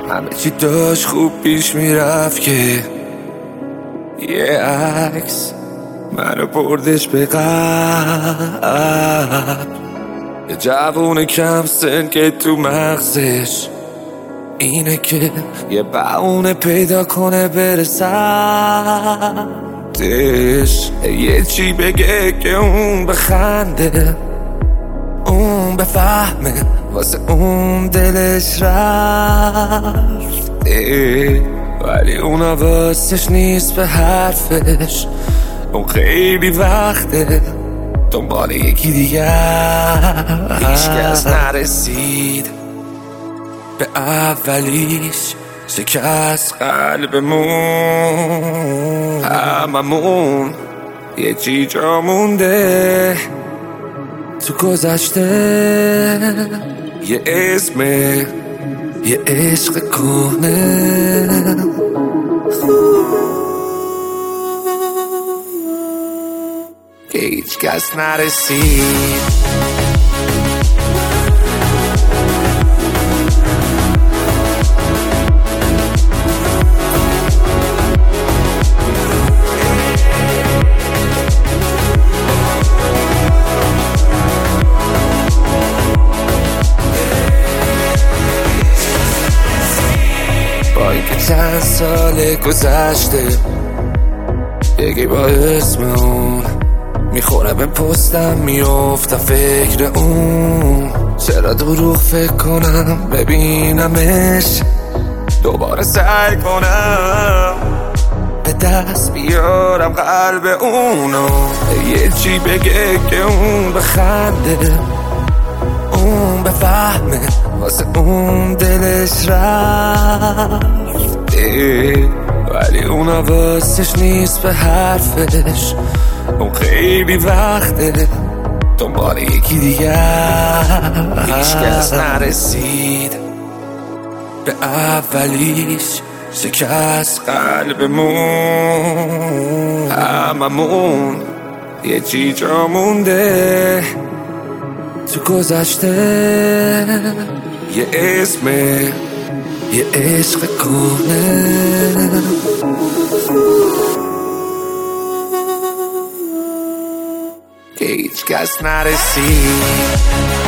همه چی داشت خوب پیش میرفت که یه عکس منو بردش به قبل. یه جوون کم سن که تو مغزش اینه که یه بهونه پیدا کنه بره سمتش، یه چی بگه که اون بخنده، اون بفهمه واسه اون دلش رفته، ولی اون حواسش نیست به حرفش. اون خیلی وقته دنبال یکی دیگه، هیچ کس نرسید به اولیش، شکست قلبمون، هممون یه چی جا مونده تو گذشته، یه اسم، یه عشق کهنه که هیچ کس نرسید. با اینکه چند سال گذشته یکی با اسم اون میخوره به پستم، میافتم فکر اون. چرا دروغ فکر کنم ببینمش، دوباره سعی کنم به دست بیارم قلب اونو، یه چی بگه که اون بخنده، اون بفهمه واسه اون دلش رفته، ولی اون حواسش نیست به حرفش. اون خیلی وقته دنبال یکی دیگه، هیچ کس نرسید به اولیش، شکست قلبمون، هممون یه چی جا مونده تو گذشته، یه اسم، یه عشق کهنه که هیچ کس نرسید.